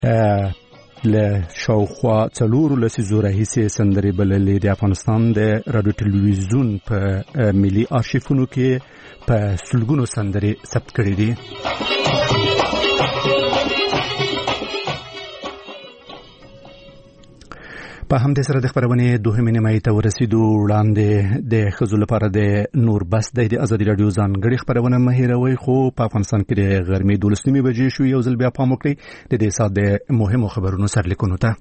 له شاوخوا څلورو لسیزو راهیسې سندرې بللې د افغانستان د رادیو تلویزیون په ملي آرشیفونو کې په سلګونو سندرې ثبت کړې دي. په همدې سره د خبرونې دوهمې نیمایي ته ورسېدو. وړاندې د ښځو لپاره د نور بس د ازادي راډیو ځانګړې خبرونه مه هېروئ، خو په افغانستان کې د غرمې 12 بجې شو. یو ځل بیا پام وکړئ د دې ساعت د مهمو خبرونو سرلیکونو ته.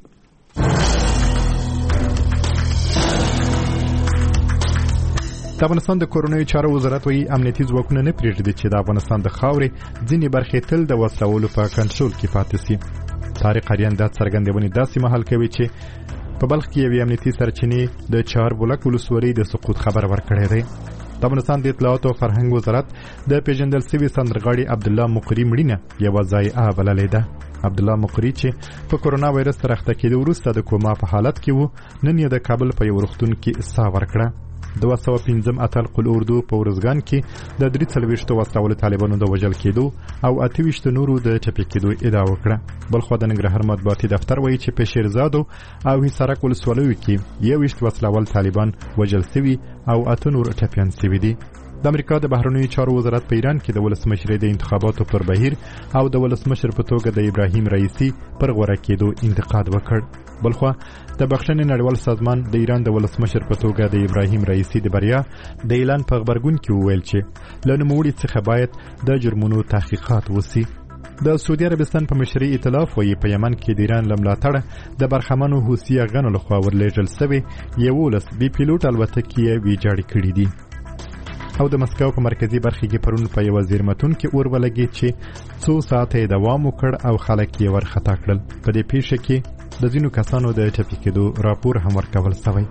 د افغانستان د کورنیو چارو وزارت وايي امنیتي ځواکونه نه پرېږدي چې د افغانستان د خاورې ځینې برخې تل د وسلو په کنټرول کې پاتې شي. طارق اریان دا څرګندونې داسې مهال کوي چې په بلخ کې یو امنیتي سرچینې د چاربولک ولسوالۍ د سقوط خبر ورکړی دی. د افغانستان د اطلاعات او فرهنګ وزارت د پیژندل شوي سندرغاړي عبدالله مقری مړینه یوه ضایعه بللې ده. عبدالله مقری چې په کورونا وایرس سره اخته کېدو وروسته د کوما په حالت کې و، نن یې د کابل په یو روغتون کې ساه ورکړه. 215 اتل قل اردو په ورزګان کې د 43 وسلوال طالبانو د وژل کېدو او 28 نورو د ټپي کېدو ادعا وکړه. بلخو د ننګرهار مطبوعاتي دفتر وایي چې په شیرزادو او حصارک ولسوالیو کې 21 وسلوال طالبان وژل شوي او 8 نور ټپيان شوي دي. د امریکا د بهرنیو چارو وزارت په ایران کې د ولسمشر د انتخاباتو پر بهیر او د ولسمشر په توګه د ابراهیم رئیسی پر غوړه کېدو انتقاد وکړ. بلخو د بخښنې نړیوال سازمان د ایران د ولسمشر په توګه د ابراهیم رئیسی د بریا د اعلان په خبرګون کې وویل چې له نوموړي څخه باید د جرمونو تحقیقات وشي. د سعودي عربستان په مشرۍ ائتلاف وایي په یمن کې د ایران له ملاتړه د برخمنو حوثي افغانو لخوا ورلېږل شوې 11 بي پیلوټ الوتکې ویجاړې کړې دي. او د مسکو په مرکزي برخه کې پرون په یو زیرمتون کې اور ولګېد چې څو ساعته دوام وکړ او خلک یې ورخطا کړل. په دې پیښه کې د ځینو کسانو د ټپي کېدو راپور هم ورکول شوی.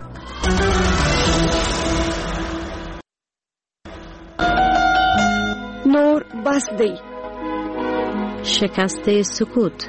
نور بس دی. شکست سکوت.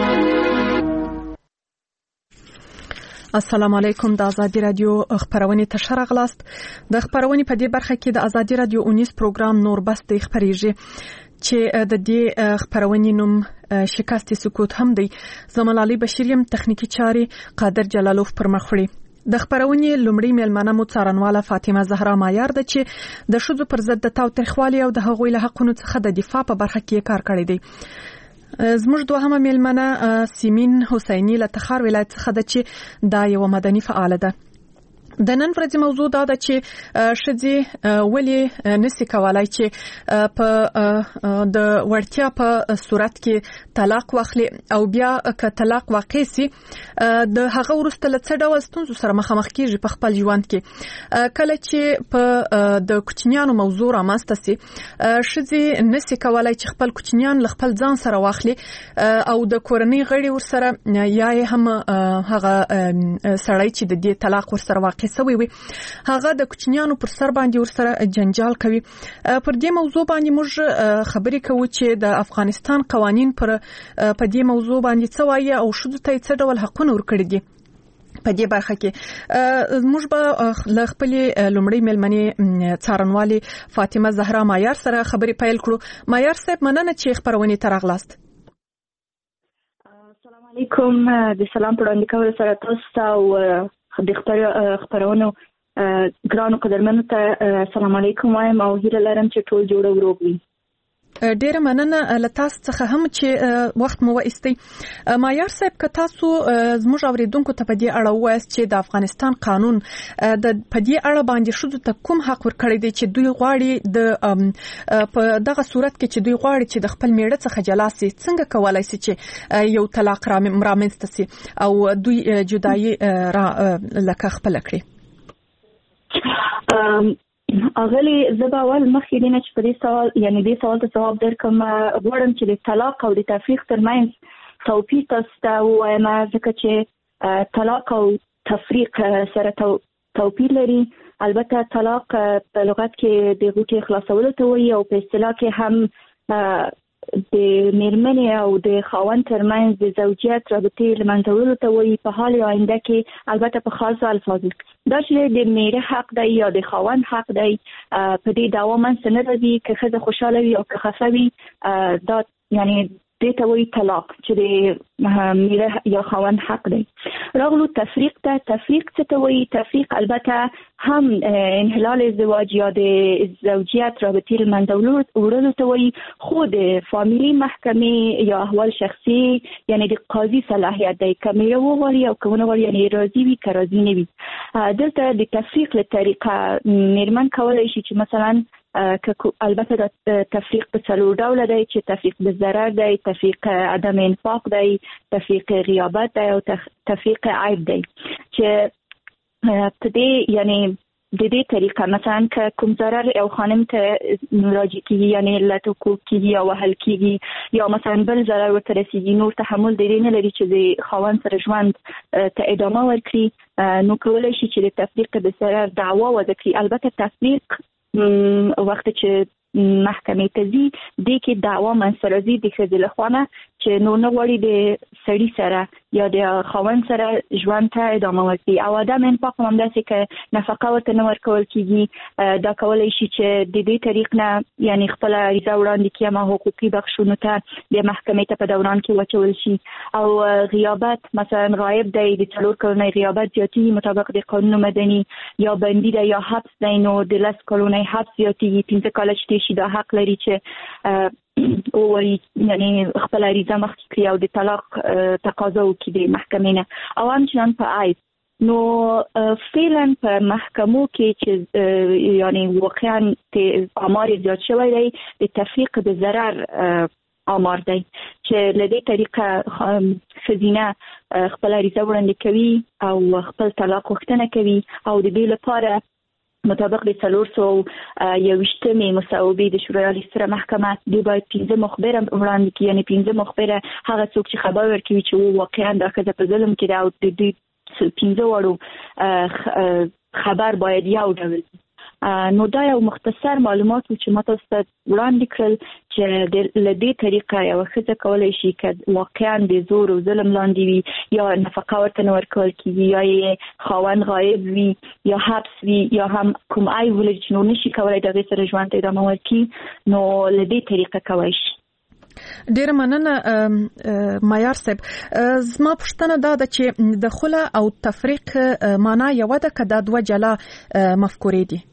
السلام علیکم. د ازادي رادیو خبرونه ته راغلاست. د خبرونه په دې برخه کې د ازادي رادیو 19 پروګرام نور بس د خبريږي چې د دې خبرونه نوم شکست سکوت هم دی. زمال علي بشیریم تخنیکی چاري قادر جلالوف پر مخ وړي. د خبرونه لومړی مېلمنه مو څارنواله فاطمه زهرا مایار ده چې د شذو پر ضد د تاوتریخوالي او د هغوی له حقونو څخه د دفاع په برخه کې کار کړی دی. زموږ دوهمه مېلمنه سیمین حسینی له تخار ولایت څخه ده چې دا یو مدني فعال ده. د نن ورځې موضوع دا ده چې ښځې ولې نشي کولای چې په د ورتیا په صورت کې طلاق واخلي او بیا که طلاق واقع سي د هغه وروسته له څه ډول ستونزو سره مخامخ کیږي په خپل ژوند کې. کله چې په د کوچنیانو موضوع رامنځته سي ښځې نشي کولای چې خپل کوچنیان له خپل ځان سره واخلي او د کورنۍ غړي ورسره یا هم هغه سړی چې د دې طلاق ورسره واقع سوي وي هغه د کوچنیانو پر سر باندې ورسره جنجال کوي. پر دې موضوع باندې موږ خبرې کوو چې د افغانستان قوانين په دې موضوع باندې څه وایي او شذو ته څه ډول حقونه ورکړي دي. په دې برخه کې موږ به له خپل لومړی مېلمنې څارنوالي فاطمه زهرا مایار سره خبرې پیل کړو. مایار صاحب مننه چې خبرونه ترغلاست. السلام علیکم. د سلام په وړاندې کولو سره تاسو او د خبرونو ګرانو قدرمنو ته السلام علیکم وایم او هیله لرم چې ټول جوړ او روغ وي. ډیره مننه له تاسو څخه هم چې وخت مو وایستئ. مایار صاحب که تاسو زموږ اوریدونکو ته په دې اړه وایاست چې د افغانستان قانون د په دې اړه باندې شذو ته کوم حق ورکړی دی چې دوی غواړي د په دغه صورت کې چې دوی غواړي چې د خپل میړه څخه جلا سي څنګه کولای شي چې یو طلاق رامنځته سي او دوی جدایي لکه خپل کړي. اغلی زباول مخکې دینه چې په دې سوال یعنی دې سوال ته جواب درکم غواړم چې د طلاق او د تفریق ترمنځ توپیر تاسو ته وایم ځکه چې طلاق او تفریق سره توپیر لري. البته طلاق په لغت کې د غوټې خلاصولو ته وایي او په اصطلاح کې هم د میرمنې او د خاوند ترمنځ د زوجیت رابطې له منځه وړلو ته وایي په حال آینده کې البته په خاصو الفاظو دا چې د میړه حق دی یا د خاوند حق دی په دې دعوا منځ نه راځي که ښځه خوشحاله وي او که خفه وي دا یعنی دې ته وایي طلاق چې د میره یا خاوند حق دی. راغلو تفریق ته. تفریق څه ته وایي؟ تفریق البته هم انحلال ازدواج یا د زوجیت رابطې له منځه وړلو ته وایي، خو د فامیلي محکمې یا احوال شخصي یعنی د قاضي صلاحیت دی که میره وغواړي او که ونه غواړي، یعنی راضي وي که راضي نه وي. دلته د تفریق له طریقه میرمن کولی شي چې مثلا البته د تفریق په څلور ډوله دی چې تفریق به ضرر دی، تفریق عدم انفاق دی، تفریق غیابت دی او تفریق عیب دی. چې په دې یعنی د دې طریقه مثلا که کوم ضرر یو خانم ته راجع کیږي یعنی لټکو کیږي یا وهل کیږي یا مثلا بل ضرر ورته رسیږي، نور تحمل دی نه لري چې د خاوند سره ژوند ته ادامه ورکړي، نو کولی شي چې د تفریق د ضرر دعوا وکړي. البته تفریق وخت چې محکمې ته ځي دې کې دعوا منځته راځي د ښځې له خوا نه چې نور نه غواړي د سړي سره یا د خاوند سره ژوند ته ادامه ورکړي. او عدم انفاق هم همداسې که نفقه ورته نه ورکول کېږي، دا کولی شي چې د دې طریق نه یعنی خپله عریضه وړاندې کړي اما حقوقي بخښونو ته د محکمې ته په دوران کې واچول شي. او غیابت مثلا غایب دی، د 4 کلونی غیابت زیاتېږي مطابق د قانون مدني، یا بندي دی یا حبس دی، نو د 10 کلونی حبس زیاتېږي. 15 کاله چې شي دا حق لري چې او یعنی خپل عریضه مخکې کړي او د طلاق تقاضا وکړي د محکمې نه. او همچنان په عیب نو فعلا په محکمو کې چې یعنی واقعا آمار زیات شوی دی د تفریق د ضرر آمار دی چې له دې طریقه ښځینه خپل عریضه وړاندې کوي او خپل طلاق غوښتنه کوي او د دې لپاره مطابق د 421 مصوبې د شورای عالی ستره محکمه دی باید 15 مخبر وړاندې کړي، یعنی 15 مخبر هغه څوک چې خبر ورکوي چې واقعا د ښځه په ظلم کې دی او د دې 15 وړو خبر باید یو ډول. نو دا یو مختصر معلومات چې ما تاسو ته وړاندې کړل چې له دې طریقه یو ښځه کولی شي که واقعا د زور او ظلم لاندې وي یا نفقه ورته نه ورکول کېږي یا یې خاوند غایب وي یا حبس وي یا هم کوم عیب ولري چې نو نشي کولی د هغې سره ژوند ته ادامه ورکړي، نو له دې طریقه کولی شي. ډیره مننه معیار صاحب. زما پوښتنه دا ده چې د خلع او تفریق معنا یو ده که دا دوه جلا مفکورې دي؟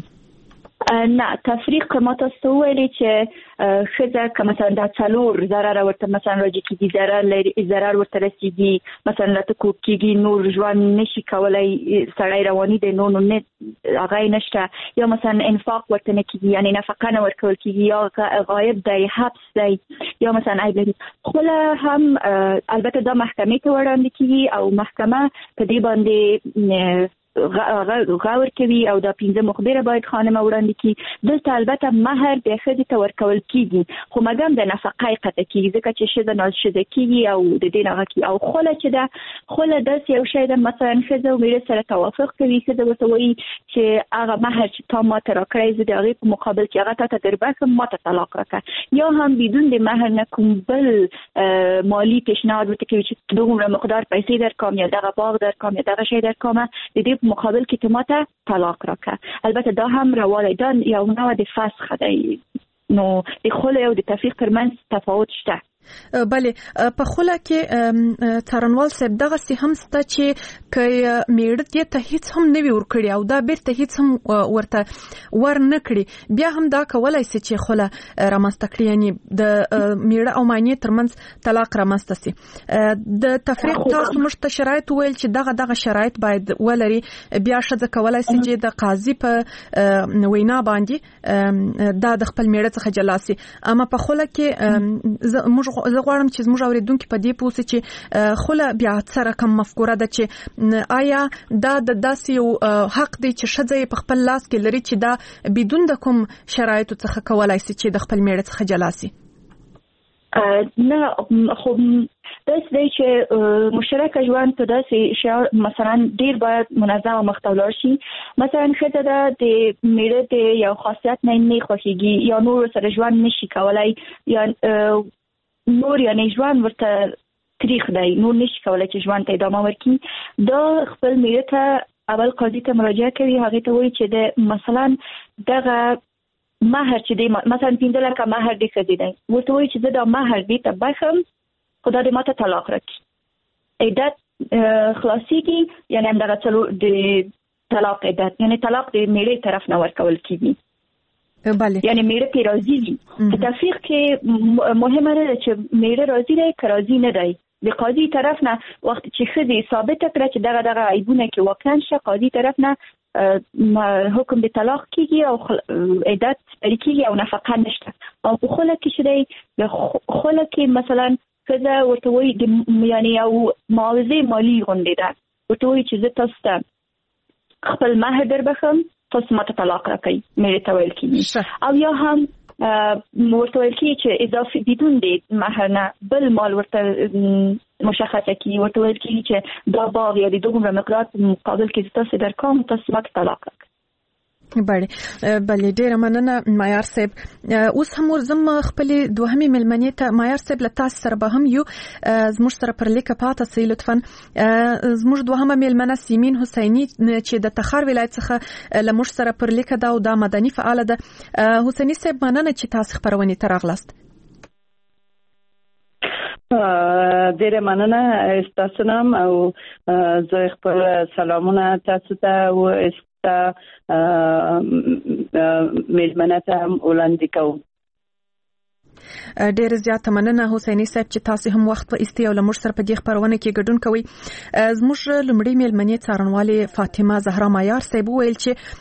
نه، تفریق ما تاسو ویلي چې ښځه که مثلا دا 4 ضرر ورته مثلا راجع کېږي، ضرر ورته رسیږي، مثلا لټکو کېږي، نور ژوند نشي کولی، سړی رواني دی، نور نه هغه یې نشته، یا مثلا انفاق ورته نه کېږي یعنی نفقه نه ورکول کېږي، یا غایب دی، حبس دی، یا مثلا عیب لري. خله هم البته دا محکمې ته وړاندې کېږي او محکمه په دې باندې غور کوي او دا 15 مخبره باید خانم وړاندې کړي. دلته البته مهر د ښځې ته ورکول کېږي خو مګم د نفقه قطع کېږي ځکه چې ښځه ناشده کېږي او د دې نه هغه کېږي. او خله چې ده خله داسې یو شی ده مثلا ښځه او میړه سره توافق کوي، ښځه ورته وایي چې هغه مهر چې تا ما ته راکړی زه د هغې په مقابل کې هغه تا ته دربښم ما ته طلاق راکړه، یا هم بدون د مهر نه کوم بل مالی پیشنهاد ورته کوي چې دومره مقدار پیسې درکوم یا دغه باغ درکوم یا دغه شی درکوم د دې مقابل کې ته طلاق راکړه. البته دا هم رواله ده یو نوع د فسخ دی، نو د خلع او د تفریق ترمنځ تفاوت شته. بله، په خلع کې څارنوال صاحب دغه څه هم شته چې که میړه دې ته هیڅ هم نه وي ورکړي او دا بیرته هیڅ هم ورته ور نه کړي، بیا هم دا کولای شي چې خلع رامنځته کړي، یعنی د میړه او معنی ترمنځ طلاق رامنځته شي. د تفریق تاسو موږ ته شرایط ویل چې دغه شرایط باید ولري، بیا ښځه کولای شي چې د قاضي په وینا باندې دا د خپل میړه څخه جلا شي. اما په خلع کې زه غواړم چې زموږ اوریدونکو په دې پوه شي چې خلع بیا سره کوم مفکوره ده چې آیا دا د داسې یو حق دی چې ښځه په خپل لاس کې لري چې دا بدون د کوم شرایطو څخه کولای شي چې د خپل میړه څخه جلا شي؟ نه، خو داسې دی چې مشترک ژوند په داسې شیانو مثلا ډیر باید منظم او مخته ولاړ شي. مثلا ښځه ده د میړه د یو خاصیت نه خوښېږي یا نور سره ژوند نشي کولی یا نور یعنی ژوند ورته تریخ دی، نور نشي کولی چې ژوند ته ادامه ورکړي، دا خپل میړه ته اول قاضي ته مراجعه کوي، هغې ته وایي چې د مثلا دغه مہر چې دی مثلا 15 لک مہر دی خدي دی ورته وایي چې زه دا مہر دی ته بخم خدا دې ماته طلاق راکړي عدت خلاصيږي یعنی همدغه څلو د طلاق عدت یعنی طلاق د میړې طرف نه ورکول کیږي بله یعنی میړه پی راضي وي په تفریق کې مهمه ده چې میړه راضي دی که راضي نه دی د قاضي طرف نه وخت چې خدي ثابت کړه چې دغه عیبونه کې واقعا شه قاضي طرف نه حکم د طلاق کیږي او عدت کیږي او نفقه نشته او په خله کې شری د خله کې مثلا کله ورته وایي یعنی او معاوضه مالی غونډه ده ورته وایي چې زه تاسو ته خپل مهر در بخم تاسو ماته طلاق راکړئ مې ته ویل کیږي او یا هم ورته ویل کیږي چې اضافي بدون د مهر نه بل مال ورته مشخصه کیږي ورته ویل کیږي چې دا باغ یا د دومره مقدار مقابل کې تاسو درکوم تاسو ماته طلاق راکړئ بله ډیره مننه معیار صاحب اوس هم ورزم خپل دوهمي ملمنې ته معیار صاحب له تاسو سره به هم یو زموږ سره پر لیکه پاته سي لطفا زموږ دوهمه ملمنه سیمین حسینی چې د تخار ولایت څخه لموږ سره پر لیکه دا او د مدني فعال ده حسینی صاحب مننه چې تاسو خبرونه ترغلاست ډیره مننه تاسو نام او زه خپل سلامونه تاسو ته و میلمنه ته وړاندې کوم ډیر زیات مننه حسینی صاحب چې تاسو هم وخت په استی او لمر سره په دې خبرونه کې ګډون کوي زموږ لمړی میلمنې څارنوالې فاطمه زهرا معیار صاحب ویل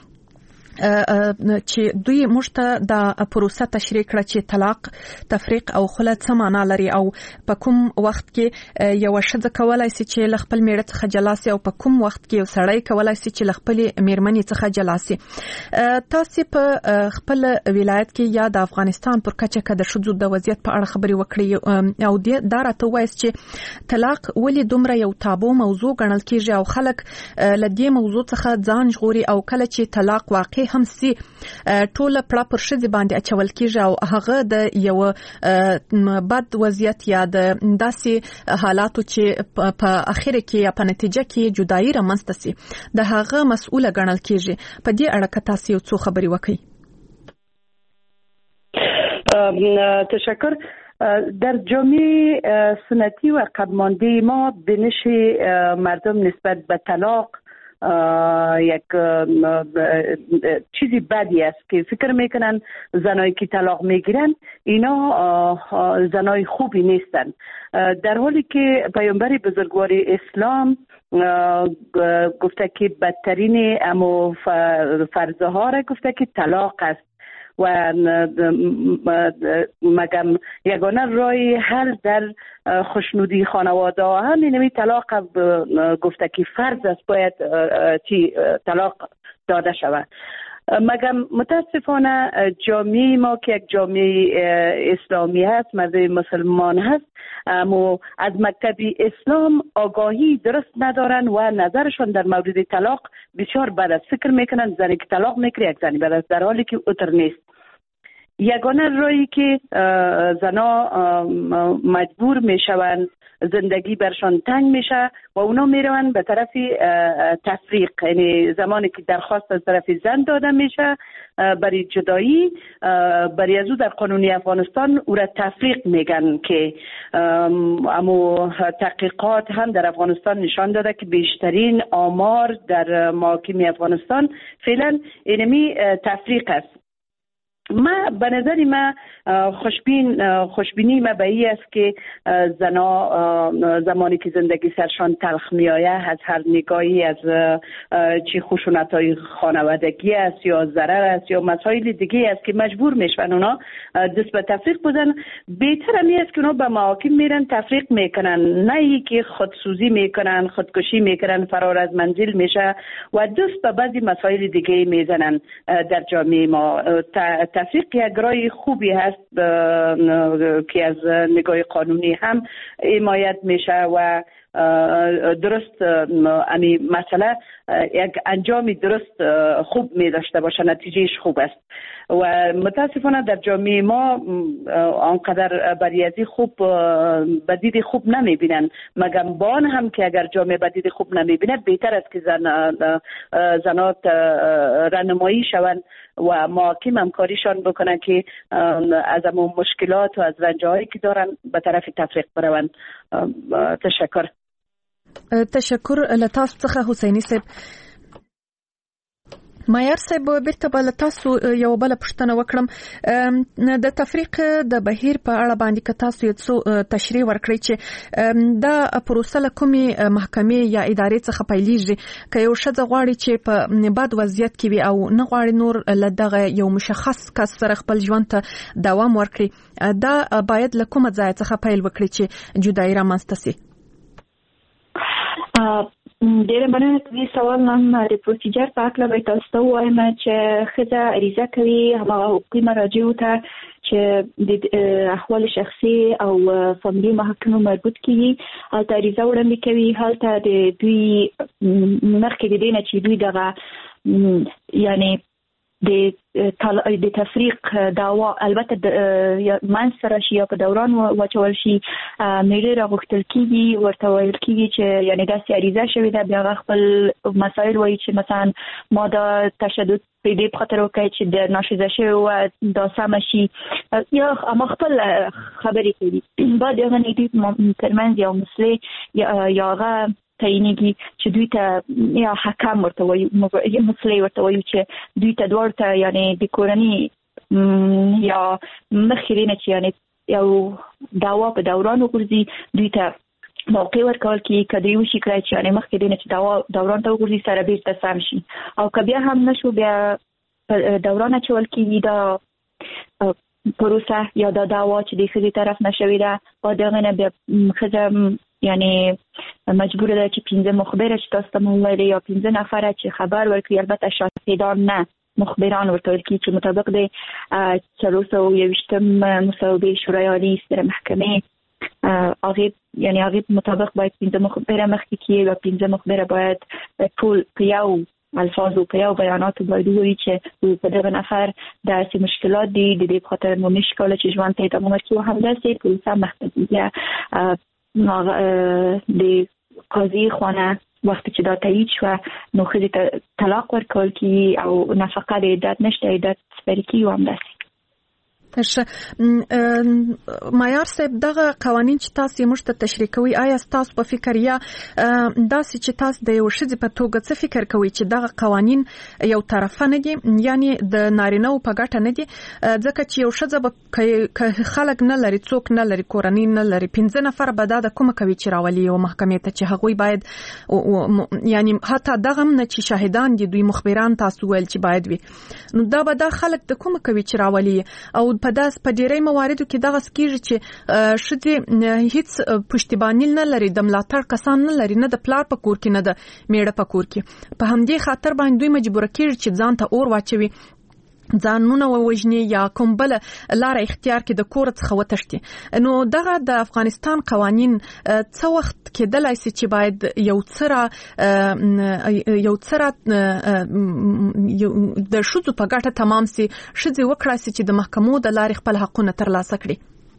چې دوی مشته د پروسه تشریح کړه چې طلاق تفریق او خلع څه معنا لري او په کوم وخت کې یو شذ کولای شي چې خپل میړه څخه جلا شي او په کوم وخت کې یو سړی کولای شي چې خپل میرمنې څخه جلا شي تاسو په خپل ولایت کې یا د افغانستان پر کچه کې د شذو د وضعیت په اړه خبري وکړي او دا راته وایي چې طلاق ولې دومره یو تابو موضوع ګڼل کیږي او خلک لدې موضوع څخه ځان ژغوري او کله چې طلاق واقع هم سي ټوله پړه پر شذ باندې اچول کیږي او هغه د یو بد وضعیت یا د داسې حالاتو چې په اخر کې یا په نتیجه کې جدایي رامنځته سي د هغه مسؤله ګڼل کیږي په دې اړه تاسو یو څه خبري وکړئ تشکر در جامعه سنتی و قدمانده ما بینش مردم نسبت به طلاق یک چیزی بدی است که فکر میکنن زنایی که طلاق میگیرن اینا زنای خوبی نیستن در حالی که پیامبر بزرگوار اسلام گفته که بدترین امو فرضه ها را گفته که طلاق است و مگم یگانه راه حل در خوشنودی خانواده هم اینمی طلاق گفته که فرض است باید طلاق داده شود مگم متاسفانه جامعه ما که یک جامعه اسلامی هست مرد مسلمان هست اما از مکتب اسلام آگاهی درست ندارن و نظرشون در مورد طلاق بسیار بد است فکر میکنن زنی که طلاق میگیره یک زنی بد است در حالی که اوتر نیست یگانه راهی که زنا مجبور میشوند زندگی برشان تنگ میشه و اونا میروند به طرف تفریق یعنی زمانی که درخواست از طرف زن داده میشه برای جدایی برای از او در قانون افغانستان او را تفریق میگن که اما تحقیقات هم در افغانستان نشان داده که بیشترین آمار در محاکم افغانستان فعلا اینمی تفریق است ما به نظر ما خوشبینی ما به این است که زنا زمانی که زندگی سرشان تلخ می آید از هر نگاهی از چی خشونت‌های خانوادگی است یا ضرر است یا مسائل دیگه است که مجبور میشن اونا دست به تفریق بزنن بهتر می است که اونا به محاکم میرن تفریق میکنن نه ای که خودسوزی میکنن خودکشی میکنن فرار از منزل میشه و دست به بعضی مسائل دیگه میزنن در جامعه ما تفریق یک راه خوبی هست که از نگاه قانونی هم حمایت میشه و درست امی مسئله یک انجام درست خوب می داشته باشه، نتیجهش خوب است. و متاسفانه در جامعه ما آنقدر بریازی خوب بدید خوب نمی بینن. مگم بان هم که اگر جامعه بدید خوب نمی بینه بهتر است که زنات رانمایی شوند و محاکم همکاریشان بکنن که از امون مشکلات و از رنجهایی که دارن به طرف تفریق بروند. تشکر. تشکر لتاسو څخه حسینی صاحب. مایار صاحب بیرته بل تاسو یو بل پښتنه وکړم د تفریق د بهیر په اړه باندې که تاسو یو څه تشریح ورکړئ چې دا پروسه له کومې محکمې یا ادارې څخه پیلېږي که یو ښځه غواړي چې په بد وضعیت کې وي او نه غواړي نور له دغه یو مشخص کس سره خپل ژوند ته دوام ورکړي دا باید له کومه ځای څخه پیل وکړي چې جدایي رامنځته سي؟ ډېر مننه. دې سوال نن د پروسیجر په اړه به تاسو ته وایم چې ښځه عریضه کوي هغه حقوقي مراجعو ته چې د احوال شخصي او فاميلي محکمو مربوط کیږي او عریضه وړاندې کوي. هلته د دوی مخکې د دې نه چې دوی دغه یعنی د تفریق دعوا البته من سره شي یا په دوران واچول شي میډیا راغوښتل کیږي ورته ویل کیږي چې یعنی داسې عریضه شوې ده بیا خپل مسایل وایي چې مثلا ما دا تشدد په دې خاطر وکړي چې د ناشیزه شوی و دا سم شي یا اما خپل خبرې کوي بعد هغه نیټي ترمنځ یو مسلې یا هغه تعینیږي چې دوی ته یا حکم ورته وایي مسلې ورته وایي چې دوی ته دوړ ته یعنی د کورنۍ یا مخکرینه چې یعنی یو دعوا په دوران وګرځي دوی ته موقع ورکول کی کدی وشي کړی چې یعنی مخکرینه چې دوران ته وګرځي سره بیرته سم شي او که بیا هم نشو بیا دوران چول کی دا پروسه یا دا دعوا چې د خځې طرف نشوي ده او دغه نه بیا خځه یعنی مجبور ده چې 15 مخبر چې تاسو ته ویل یا 15 نفر چې خبر ورکړي البته شاهدان نه مخبران ورته ورکړي چې مطابق د 421 مصوبه شورای عالی ستره محکمه هغه یعنی هغه مطابق باید 15 مخبر مخکې کیږي و 15 مخبر باید ټول پیاو الفاظ او پیاو بیانات باید وایي چې په دغه نفر داسې مشکلات دي د دې خاطر مو مشکل چې ژوند ته ادامه ورکړي او هم داسې پروسه مخکې د قاضي خانه وخت چې دا تایید شو نو خځې ته طلاق ورکول کی او نفقه د عدت نشته عدت سپری کی هم داسې. مایار صاحب دغه قوانین چې تاسو موږ ته تشریح کوي آیا تاسو په فکر یا داسې چې تاسو د یو شذ په توګه څه فکر کوي چې دغه قوانین یو طرفه نه دي یعنی د نارینه په ګټه نه دي ځکه چې یو شذ به خلک نه لري څوک نه لري کورنۍ نه لري 15 نفر به دا کومه کوي چې راولي او محکمې ته چې هغوی باید یعنی حتی دغه نه چې شاهدان دي دوی مخبران تاسو ول چې باید وي نو دا به دا خلک د کومه کوي چې راولي او په ډیری مواردو کې دغه سکیږي چې شدي هیڅ پښتیبانی نه لري د ملاتړ کسان نه لري نه د پلار په کور کې نه د میړه په کور کې په همدې خاطر باندې دوی مجبور کیږي چې ځان ته اور واچوي ځانونه ووجني یا کوم بل لار اختیار کې د کور څخه وتښتي نو دغه د افغانستان قوانین څه وخت کېدلای شي چې باید یو څره د شذو په ګټه تمام سي شذي وکړای شي چې د محکمو د لارې خپل حقونه ترلاسه کړي.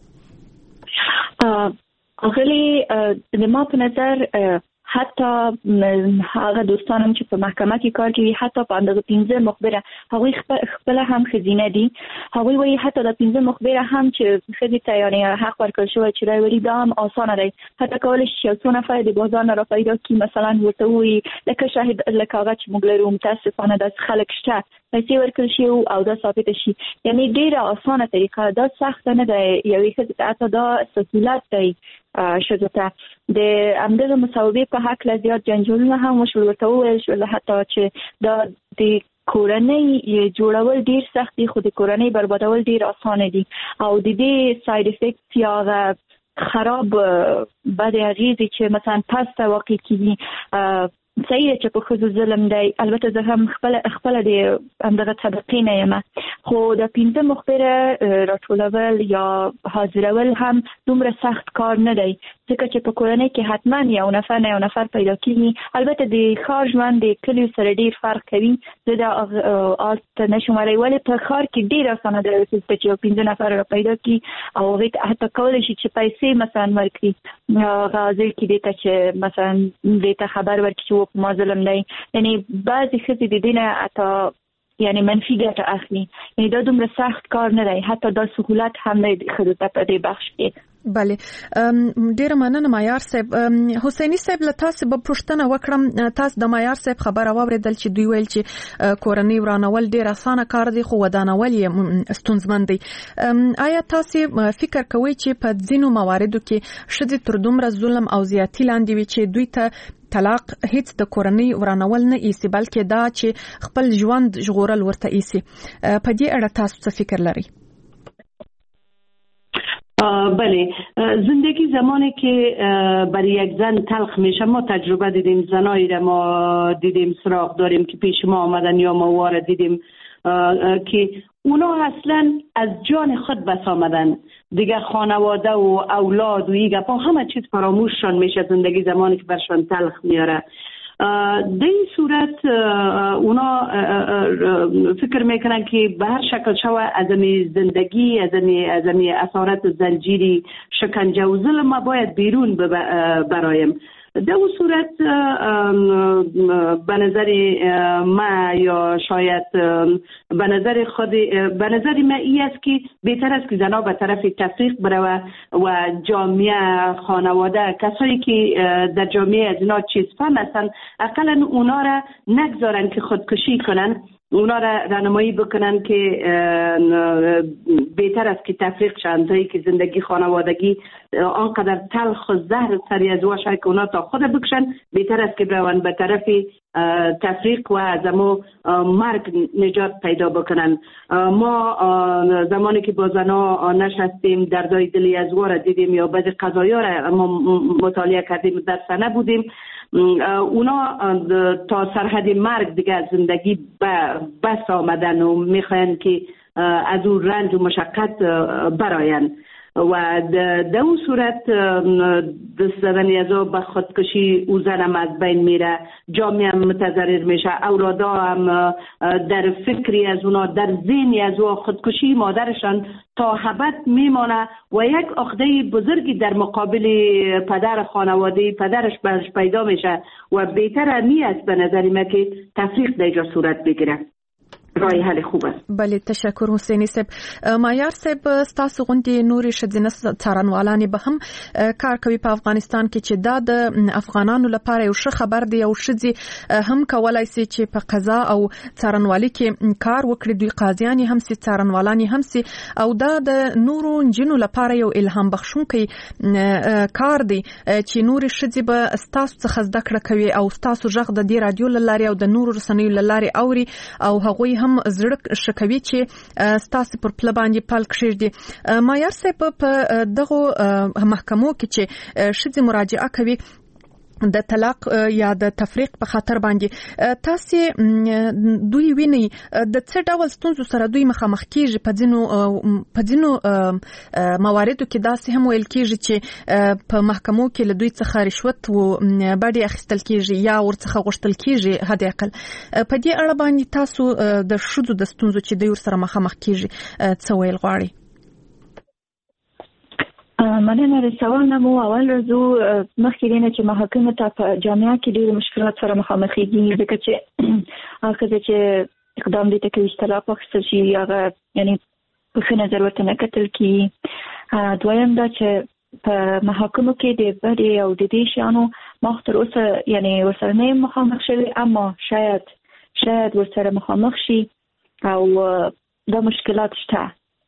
اغلی د ما په نظر حتی هغه دوستانم چې په محکمه کې کار کوي حتی په اندازه 15 مخبره هغوی خپل هم خزینه دي هغوی وایي حتی د 15 مخبره هم چې خزي ته یعنی حق ورکړل شوی چې راوړي دا هم اسانه دی حتی کولای شي یو څو نفر د بازار نه را پیدا کړي مثلا ورته وایي لکه شاهد لکه هغه چې موږ لرو متاسفانه داس خلک شته پیسې ورکړل شي او دا ثابت شي یعنی ډیره اسانه طریقه دا سخت نه دی یوې خزي ته دا سهولت دی شذو ته د همدغه مصوبې په حق لا زیات جنجالونه هم وشول ورته وویل شول حتی چې دا د کورنۍ جوړول ډیر سخت دي خو د کورنۍ بربادول ډیر اسانه دي او د دې ساید افیکټ یا خراب بد اغیزې چې مثلا پسته واقع کیږي صحیح چې په خصوص ظلم دی البته زه هم خپل د همدغه طبقې نه یم خو د 15 مخبره راټولول یا حاضرول هم دومره سخت کار نه دی ځکه چې په کورنۍ کې حتما یو نفر پیدا کیږي. البته د ښار ژوند د کلیو سره ډیر فرق کوي. زه دا آلت نشم ویلی ولې په ښار کې ډیر اسانه ده چې یو 15 نفر را پیدا کی او هغه حتی کولی شي چې پیسې مثلا ورکړي غازی کې دیته چې مثلا دیته خبر ورکړي چې ما ظلم دی. یعنی بعضی ښځې د دینه حتی یعنی منفي ګټه اخلي. یعنی دا دومره سخت کار نه دی، حتی دا سهولت هم نه دی ښځو ته په دې بخش کې. بله ډیره مننه معیار صاحب. حسینی صاحب له تاسو به پوښتنه وکړم. تاسو د معیار صاحب خبره واوریدل چې دوی ویل چې کورنۍ ورانول ډیر اسانه کار دی خو ودانول یې ستونزمن دی. آیا تاسو فکر کوئ چې په ځینو مواردو کې ښځې تر دومره ظلم او زیاتی لاندې وي چې دوی ته طلاق هیڅ د کورنۍ ورانول نه ایسي بلکې دا چې خپل ژوند ژغورل ورته ایسي؟ په دې اړه تاسو څه فکر لرئ؟ بله، زندگی زمانی که برای یک زن تلخ میشه ما تجربه دیدیم، زنایی را ما دیدیم سراغ داریم که پیش ما آمدن یا ما واره دیدیم که اونا اصلا از جان خود بس آمدن دیگه، خانواده و اولاد و این گپا همه چیز فراموششان میشه زندگی زمانی که برشان تلخ میاره. در این صورت اونا فکر میکنن که به هر شکل شوه از این زندگی از این اسارت زنجیری شکنجه و ظلم باید بیرون برایم. در اون صورت به نظر ما یا شاید به نظر ما این است که بهتر است که زنها به طرف تفریق بروه و جامعه خانواده کسایی که در جامعه از اینا چیز فهم هستن اقلا اونا را نگذارن که خودکشی کنن، اونا را راهنمایی بکنن که بهتر است که تفریق شن تا که زندگی خانوادگی آنقدر تلخ و زهر سری از واشه که اونا تا خود بکشن، بهتر است که برون به طرف تفریق و از امو مرگ نجات پیدا بکنن. ما زمانی که با زنا نشستیم دردای دلی از واره دیدیم یا بعضی قضایا را ما مطالعه کردیم در سنه بودیم، اونا تا سرحد مرگ دیگه از زندگی بس آمدن و میخواین که از اون رنج و مشقت براین و در اون صورت دست زدن ازو به خودکشی او زنم از بین میره، جامعه هم متضرر میشه، اولادا هم در فکری از اونا در ذهنی از او خودکشی مادرشان تا ابد میمانه و یک عقده بزرگی در مقابل پدر خانواده پدرش برش پیدا میشه و بهتر نیست به نظر من که تفریق در اینجا صورت بگیره. رای حل خوب است. بله تشکر حسینی صاحب. معیار صاحب ستاسو غوندي نوري شذینه څارنوالانی به هم کار کوي په افغانستان کې چې دا د افغانانو لپاره یو ښه خبر دی او شذي هم کولای شي چې په قضا او څارنوالي کې کار وکړي، دوی قاضیان هم سي څارنوالانی هم سي او دا د نورو جنونو لپاره یو الهام بخښونکی کار دی چې نوري شذي به ستاسو څخه زده کړه کوي او ستاسو ژغ د دې رادیو لاري او د نورو رسنیو لاري اوري او هغوی هم زړه شکوي چې ستاسو پر پل باندې پل کړی. معیار صاحب په دغه محکمو کې چې شذي مراجعه کوي د طلاق یا د تفریق په خاطر باندې تاسو دوی ویني د څه ډول ستونزو سره دوی مخامخ کیږي؟ په ځینو مواردو کې داسې هم ویل کیږي چې په محکمو کې له دوی څخه رشوت او باډي اخیستل کیږي یا ورڅخه غوښتل کیږي حد اقل. په دې اړه باندې تاسو د شذو د ستونزو چې دوی سره مخامخ کیږي څه ویل غواړي؟ مننه. د سوال نه مو اول رزو مخکې دینه چې محاکمه ته په جامعه کې ډېر مشکلات سره مخامخ کیږي ځکه چې هغه چې اقدام دي ته کې طلاق واخیستل شي هغه یعنی په ښه نظر ورته نه کتل کیږي. دویم دا چې په محاکمو کې د بډې او د دې شیانو مخ تر اوسه یعنی ورسره نه مخامخ شوي، اما شاید ورسره مخامخ شي او دا مشکلات شته.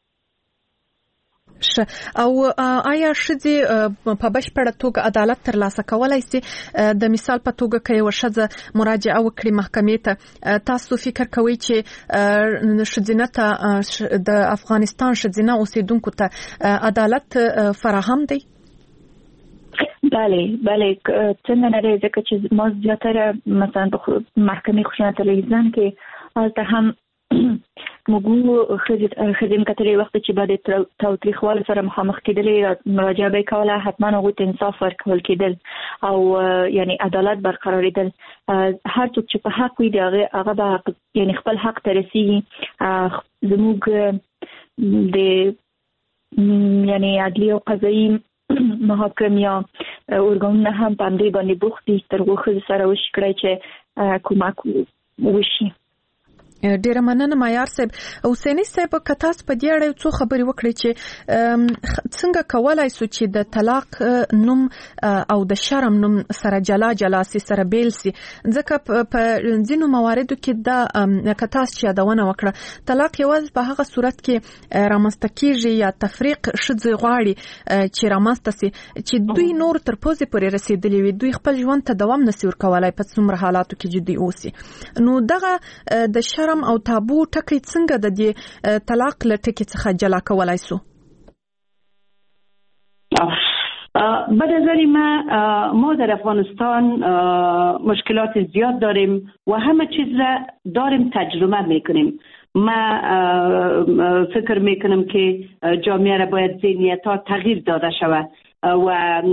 او آیا ښځې په بشپړه توګه عدالت ترلاسه کولای شي؟ د مثال په توګه که یو ښځه مراجعه وکړي محکمې ته، تاسو فکر کوئ چې ښځینه ته د افغانستان ښځینه اوسیدونکو ته عدالت فراهم دی؟ بله څنګه نه دی، ځکه چې ما زیاتره مثلا په محکمې خشونت علیه زن کې هلته هم موږ خزم کتري وخت چې بعد تاوتریخوالي سره مخامخ کېدلې مراجعه به کوله، حتما هغه ته انصاف ورکول کېدل او یعنی عدالت برقراریدل. هر څوک چې په حق وي هغه به یعنی خپل حق ته رسیږي. زموږ د یعنی عدلی او قضایي محاکم یا ارګانونه هم په دې باندې بوخت دي تر وخت سره وشکړي چې کومک وشي. ډیره مننه معیار صاحب. حسینی صاحب کتاس په دې اړه څو خبرې وکړي چې څنګه کولای شو چې د طلاق نوم او د شرم نوم سره جلا سره بیل سي، ځکه په ځینو مواردو کې د کتاس چې یادونه وکړه طلاق یوازې په هغه صورت کې رامنځته کیږي یا تفریق شذ غواړي چې رامنځته سي چې دوی نور تر پوزې پورې رسیدلی وي، دوی خپل ژوند ته دوام نشي ورکولای په څومره حالاتو کې جدي اوسي. نو دغه د شرم او تابو ټکی څنګه د دې طلاق له ټکی څخه جلا کولای سو؟ به نظر ما در افغانستان مشکلات زیاد داریم و همه چیز را داریم تجربه میکنیم. ما فکر میکنم که جامعه را باید ذهنیت‌ها تغییر داده شود و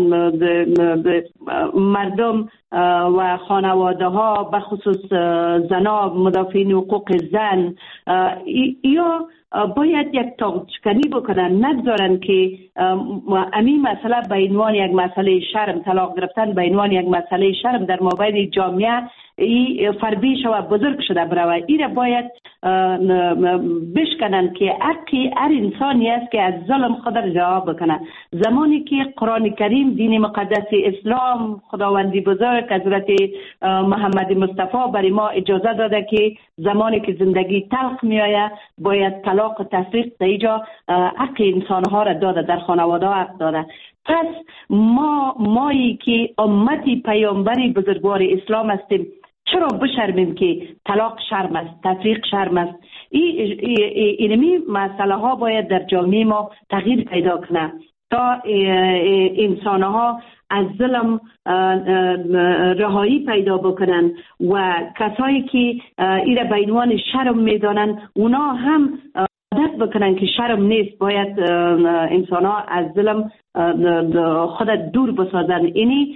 مردم و خانواده ها به خصوص زنان مدافعین حقوق زن یا باید یک تاقچکنی بکنن، نگذارن که امی مسئله به عنوان یک مسئله شرم، طلاق گرفتن به عنوان یک مسئله شرم در مابین جامعه فربی شود بزرگ شده برود. این را باید بشکنن که حقی هر انسانی است که از ظلم خود را رها بکنه. زمانی که قرآن کریم دین مقدس اسلام خداوندی بزرگ حضرت محمد مصطفی برای ما اجازه داده که زمانی که زندگی تلخ می آید باید طلاق و تفریق در اینجا حق انسان ها را داده، در خانواده ها حق داده. پس مایی که امتی پیامبری بزرگوار اسلام هستیم چرا بشرمیم که طلاق شرم است، تفریق شرم است؟ اینمی مسئله ها باید در جامعه ما تغییر پیدا کنه تا انسان ها از ظلم رهایی پیدا بکنن و کسایی که ایره به عنوان شرم میدانن اونا هم عادت بکنن که شرم نیست، باید انسان ها از ظلم خود دور بسازن. اینی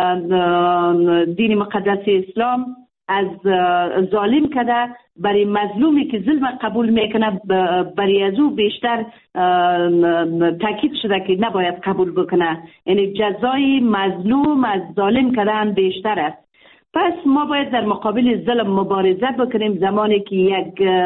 دین مقدس اسلام از ظالم کده برای مظلومی که ظلم قبول میکنه برای از او بیشتر تاکید شده که نباید قبول بکنه. یعنی جزای مظلوم از ظالم کدن بیشتر است. پس ما باید در مقابل ظلم مبارزه بکنیم. زمانی که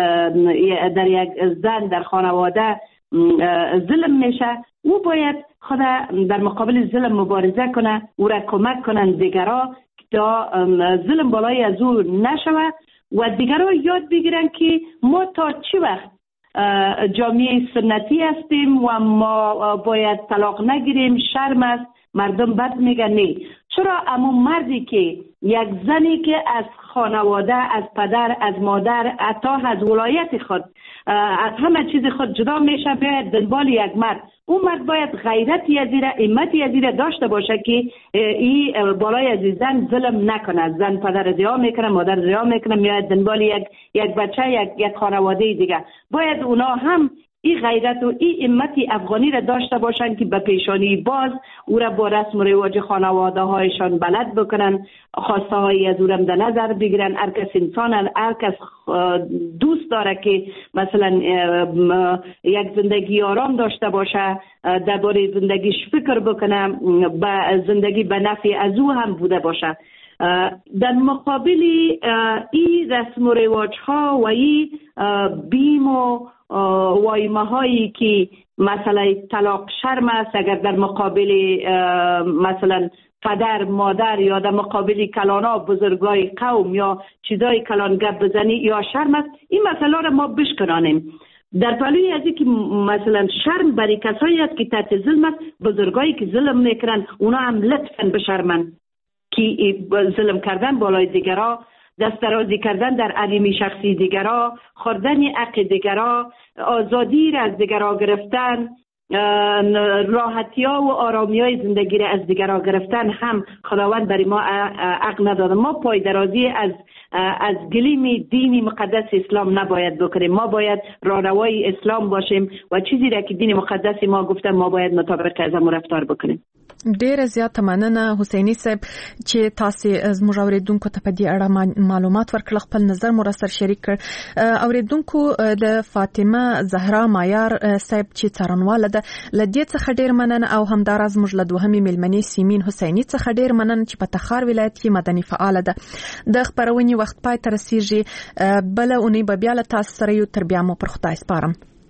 در یک زن در خانواده ظلم میشه او باید خود در مقابل ظلم مبارزه کنه، او را کمک کنن دیگرها تا ظلم بالای از او نشوه و دیگرها یاد بگیرن که ما تا چی وقت جامعه سنتی هستیم و ما باید طلاق نگیریم، شرم است، مردم بد میگن. نه، چرا اما مردی که یک زنی که از خانواده، از پدر، از مادر، حتی از ولایت خود، از همه چیز خود جدا میشه باید دنبال یک مرد، اون مرد باید غیرتی از این، همتی از این داشته باشه که این بالای از زن ظلم نکنه. زن پدر رضا میکنه، مادر رضا میکنه، میاد دنبال یک بچه، یک خانواده دیگه. باید اونا هم این غیرت و این همتی افغانی را داشته باشن که به پیشانی باز او را با رسم و رواج خانواده هایشان بلد بکنن، خواسته های از او را در نظر بگیرن. هر کس انسان، هر کس دوست داره که مثلا یک زندگی آرام داشته باشه، درباره زندگیش فکر بکنه، به زندگی به نفع از او هم بوده باشه. در مقابل این رسم و رواج ها و این بیم و وایمه هایی که مثلا طلاق شرم است، اگر در مقابل مثلا پدر، مادر یا در مقابل کلانا، بزرگای قوم یا چیزای کلان گپ بزنی یا شرم است، این مسئله را ما بشکنانیم. در پلوی از اینکه مثلا شرم برای کسایی است که تحت ظلم است، بزرگایی که ظلم میکنن اونا هم لطفاً بشرمن که ظلم کردن بالای دیگرها، دسترازی کردن در علیم شخصی دیگرها، خوردن حق دیگرها، آزادی را از دیگرها گرفتن، راحتی ها و آرامی های زندگی را از دیگرها گرفتن هم خداوند برای ما حق نداده. ما پایدرازی از از گلیم دین مقدس اسلام نباید بکنیم. ما باید راهروای اسلام باشیم و چیزی را که دین مقدس ما گفته ما باید مطابق از هم رفتار بکنیم. ډیره زیاته مننه حسینی صاحب چې تاسو زموږ اوریدونکو ته په دې اړه معلومات ورکړل، خپل نظر مو سره شریک کړ. اوریدونکو د فاطمه زهرا مایار صاحب چې څارنواله ده لدې څخه ډیر مننه، او همداراز موږ له دوهمې ملمنې سیمین حسینی څخه ډیر مننه چې په تخار ولایت کې مدني فعال ده. د خبرونې وخت پای ته رسیږي، بل اونۍ به بیا له تاسو سره یو تر بیا مو پر خدای سپارم.